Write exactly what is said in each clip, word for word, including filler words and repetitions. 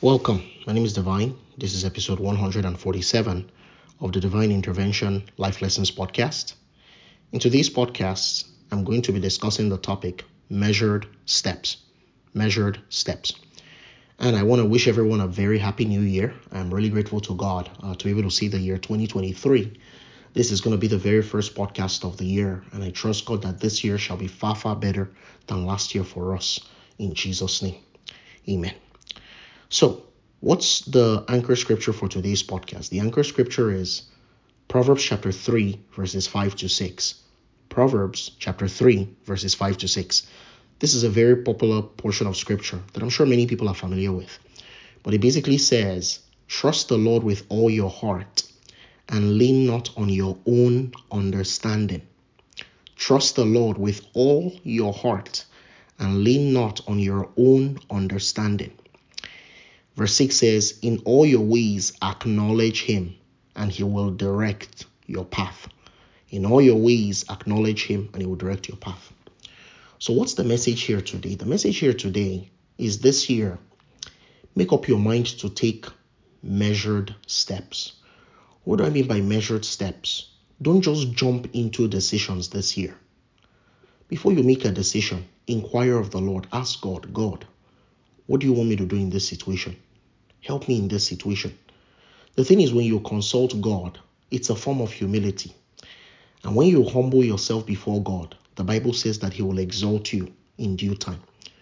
Welcome. My name is Divine. This is episode one hundred forty-seven of the Divine Intervention Life Lessons podcast. In today's podcast, I'm going to be discussing the topic measured steps. Measured steps. And I want to wish everyone a very happy new year. I'm really grateful to God uh, to be able to see the year twenty twenty-three. This is going to be the very first podcast of the year, and I trust God that this year shall be far, far better than last year for us. In Jesus' name, amen. So, what's the anchor scripture for today's podcast? The anchor scripture is Proverbs chapter three, verses five to six. Proverbs chapter three, verses five to six. This is a very popular portion of scripture that I'm sure many people are familiar with. But it basically says, trust the Lord with all your heart and lean not on your own understanding. Trust the Lord with all your heart and lean not on your own understanding. Verse six says, in all your ways acknowledge him, and he will direct your path. In all your ways acknowledge him, and he will direct your path. So what's the message here today? The message here today is this year, make up your mind to take measured steps. What do I mean by measured steps? Don't just jump into decisions this year. Before you make a decision, inquire of the Lord. Ask God, God, what do you want me to do in this situation? Help me in this situation. The thing is, when you consult God, it's a form of humility. And when you humble yourself before God, the Bible says that he will exalt you in due time.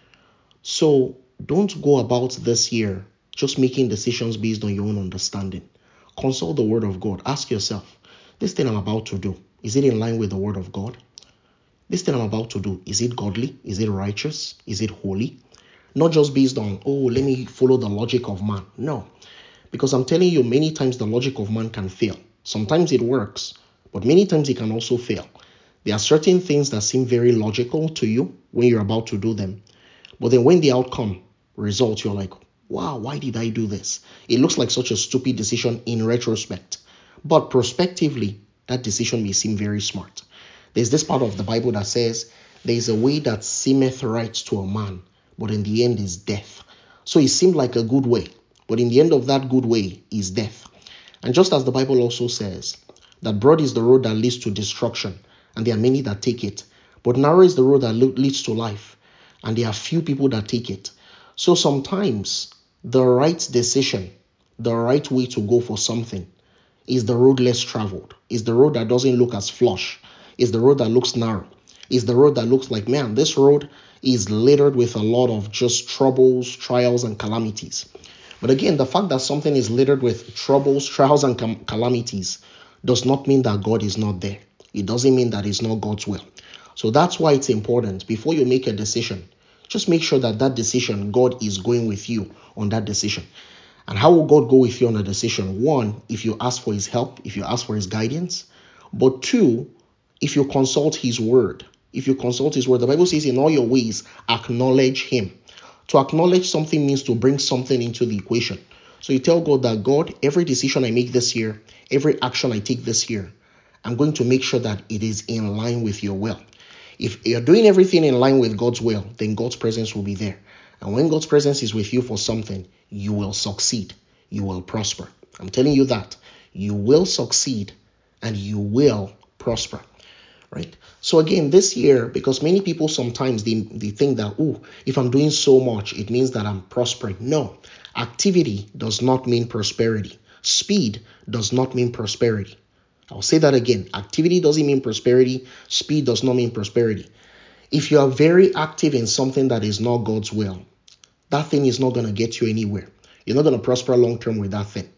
So don't go about this year just making decisions based on your own understanding. Consult the word of God. Ask yourself, this thing I'm about to do, is it in line with the word of God? This thing I'm about to do, is it godly? Is it righteous? Is it holy? Not just based on, oh, let me follow the logic of man. No. Because I'm telling you, many times the logic of man can fail. Sometimes it works, but many times it can also fail. There are certain things that seem very logical to you when you're about to do them. But then when the outcome results, you're like, wow, why did I do this? It looks like such a stupid decision in retrospect. But prospectively, that decision may seem very smart. There's this part of the Bible that says, there is a way that seemeth right to a man, but in the end is death. So it seemed like a good way, but in the end of that good way is death. And just as the Bible also says, that broad is the road that leads to destruction, and there are many that take it. But narrow is the road that leads to life, and there are few people that take it. So sometimes the right decision, the right way to go for something is the road less traveled, is the road that doesn't look as flush, is the road that looks narrow, is the road that looks like, man, this road is littered with a lot of just troubles, trials, and calamities. But again, the fact that something is littered with troubles, trials, and cal- calamities does not mean that God is not there. It doesn't mean that it's not God's will. So that's why it's important, before you make a decision, just make sure that that decision, God is going with you on that decision. And how will God go with you on a decision? One, if you ask for his help, if you ask for his guidance. But two, if you consult his word. If you consult his word, the Bible says in all your ways, acknowledge him. To acknowledge something means to bring something into the equation. So you tell God that, God, every decision I make this year, every action I take this year, I'm going to make sure that it is in line with your will. If you're doing everything in line with God's will, then God's presence will be there. And when God's presence is with you for something, you will succeed. You will prosper. I'm telling you that. You will succeed and you will prosper. Right? So again, this year, because many people sometimes they, they think that, oh, if I'm doing so much, it means that I'm prospering. No, activity does not mean prosperity. Speed does not mean prosperity. I'll say that again. Activity doesn't mean prosperity. Speed does not mean prosperity. If you are very active in something that is not God's will, that thing is not going to get you anywhere. You're not going to prosper long term with that thing.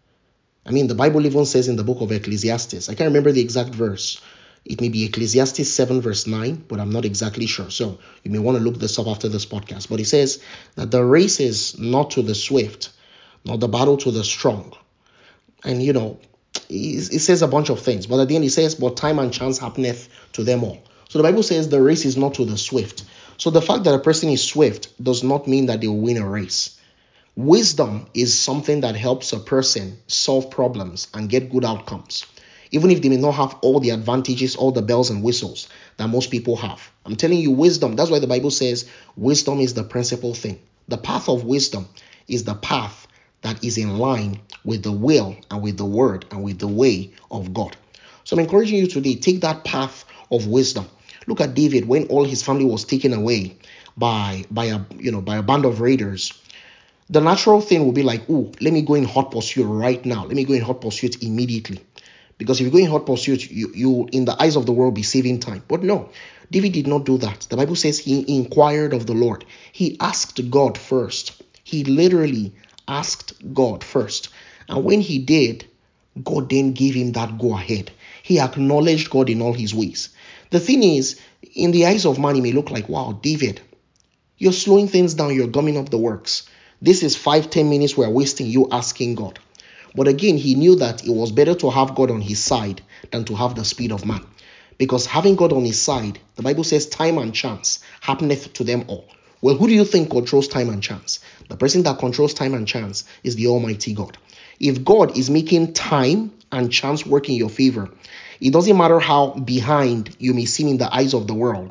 I mean, the Bible even says in the book of Ecclesiastes, I can't remember the exact verse. It may be Ecclesiastes seven verse nine, but I'm not exactly sure. So you may want to look this up after this podcast. But it says that the race is not to the swift, nor the battle to the strong. And, you know, it says a bunch of things. But at the end it says, but time and chance happeneth to them all. So the Bible says the race is not to the swift. So the fact that a person is swift does not mean that they will win a race. Wisdom is something that helps a person solve problems and get good outcomes, even if they may not have all the advantages, all the bells and whistles that most people have. I'm telling you, wisdom, that's why the Bible says wisdom is the principal thing. The path of wisdom is the path that is in line with the will and with the word and with the way of God. So I'm encouraging you today, take that path of wisdom. Look at David when all his family was taken away by by a you know by a band of raiders. The natural thing will be like, oh, let me go in hot pursuit right now. Let me go in hot pursuit immediately. Because if you go in hot pursuit, you, you in the eyes of the world be saving time. But no, David did not do that. The Bible says he inquired of the Lord. He asked God first. He literally asked God first. And when he did, God then gave him that go ahead. He acknowledged God in all his ways. The thing is, in the eyes of man, it may look like, wow, David, you're slowing things down. You're gumming up the works. This is five, ten minutes we're wasting you asking God. But again, he knew that it was better to have God on his side than to have the speed of man. Because having God on his side, the Bible says time and chance happeneth to them all. Well, who do you think controls time and chance? The person that controls time and chance is the Almighty God. If God is making time and chance work in your favor, it doesn't matter how behind you may seem in the eyes of the world.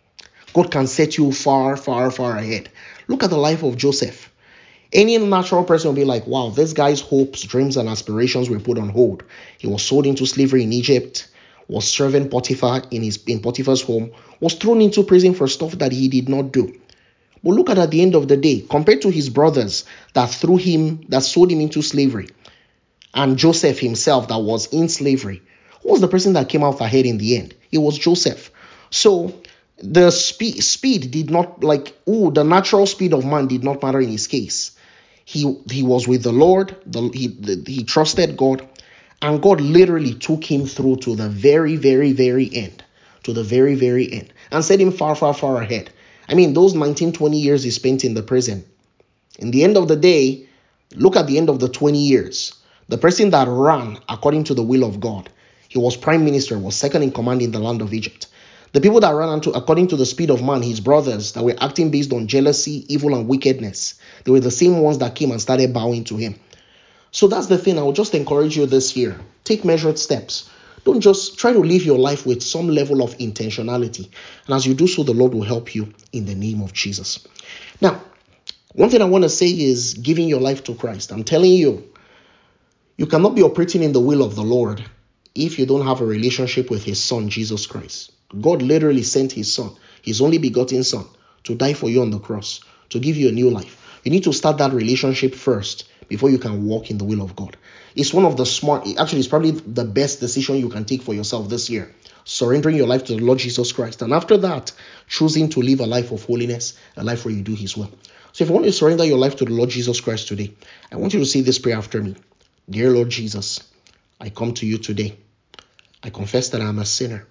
God can set you far, far, far ahead. Look at the life of Joseph. Any natural person will be like, wow, this guy's hopes, dreams, and aspirations were put on hold. He was sold into slavery in Egypt, was serving Potiphar in his in Potiphar's home, was thrown into prison for stuff that he did not do. But look at at the end of the day, compared to his brothers that threw him, that sold him into slavery, and Joseph himself that was in slavery, who was the person that came out ahead in the end? It was Joseph. So the speed speed did not like, oh, the natural speed of man did not matter in his case. He he was with the Lord, the, he, the, he trusted God, and God literally took him through to the very, very, very end, to the very, very end, and set him far, far, far ahead. I mean, those nineteen, twenty years he spent in the prison, in the end of the day, look at the end of the twenty years. The person that ran according to the will of God, he was prime minister, was second in command in the land of Egypt. The people that ran into, according to the speed of man, his brothers that were acting based on jealousy, evil, and wickedness, they were the same ones that came and started bowing to him. So that's the thing. I would just encourage you this year. Take measured steps. Don't just try to live your life with some level of intentionality. And as you do so, the Lord will help you in the name of Jesus. Now, one thing I want to say is giving your life to Christ. I'm telling you, you cannot be operating in the will of the Lord if you don't have a relationship with his son, Jesus Christ. God literally sent his son, his only begotten son, to die for you on the cross, to give you a new life. You need to start that relationship first before you can walk in the will of God. It's one of the smart, actually, it's probably the best decision you can take for yourself this year. Surrendering your life to the Lord Jesus Christ. And after that, choosing to live a life of holiness, a life where you do his will. So if you want to surrender your life to the Lord Jesus Christ today, I want you to say this prayer after me. Dear Lord Jesus, I come to you today. I confess that I am a sinner.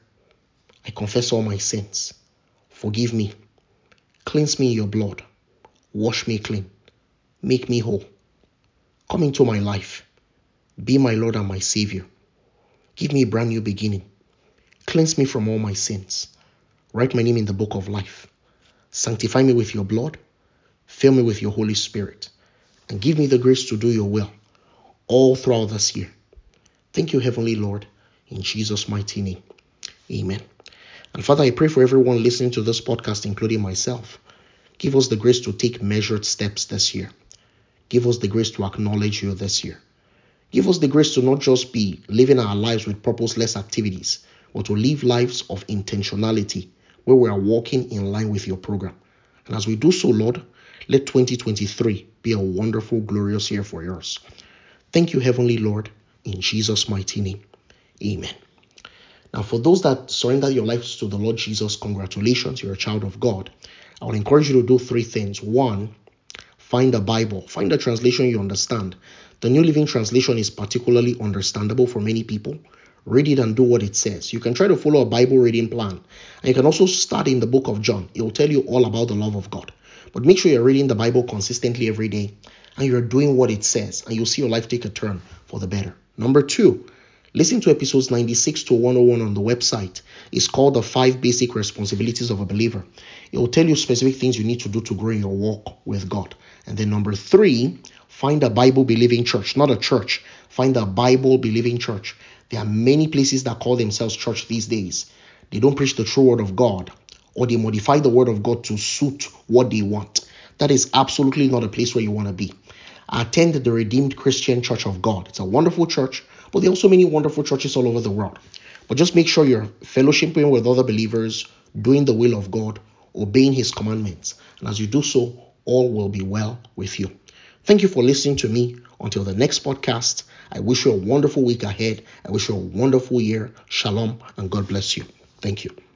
I confess all my sins. Forgive me. Cleanse me in your blood. Wash me clean. Make me whole. Come into my life. Be my Lord and my Savior. Give me a brand new beginning. Cleanse me from all my sins. Write my name in the book of life. Sanctify me with your blood. Fill me with your Holy Spirit. And give me the grace to do your will all throughout this year. Thank you, Heavenly Lord, in Jesus' mighty name. Amen. And Father, I pray for everyone listening to this podcast, including myself. Give us the grace to take measured steps this year. Give us the grace to acknowledge you this year. Give us the grace to not just be living our lives with purposeless activities, but to live lives of intentionality where we are walking in line with your program. And as we do so, Lord, let twenty twenty-three be a wonderful, glorious year for yours. Thank you, Heavenly Lord, in Jesus' mighty name. Amen. Now, for those that surrender your lives to the Lord Jesus, congratulations, you're a child of God. I would encourage you to do three things. One, find a Bible. Find a translation you understand. The New Living Translation is particularly understandable for many people. Read it and do what it says. You can try to follow a Bible reading plan. And you can also start in the book of John. It will tell you all about the love of God. But make sure you're reading the Bible consistently every day and you're doing what it says, and you'll see your life take a turn for the better. Number two, listen to episodes ninety-six to one oh one on the website. It's called The Five Basic Responsibilities of a Believer. It will tell you specific things you need to do to grow in your walk with God. And then number three, find a Bible-believing church, not a church. Find a Bible-believing church. There are many places that call themselves church these days. They don't preach the true word of God, or they modify the word of God to suit what they want. That is absolutely not a place where you want to be. I attend the Redeemed Christian Church of God. It's a wonderful church, but there are also many wonderful churches all over the world. But just make sure you're fellowshipping with other believers, doing the will of God, obeying his commandments. And as you do so, all will be well with you. Thank you for listening to me. Until the next podcast, I wish you a wonderful week ahead. I wish you a wonderful year. Shalom, and God bless you. Thank you.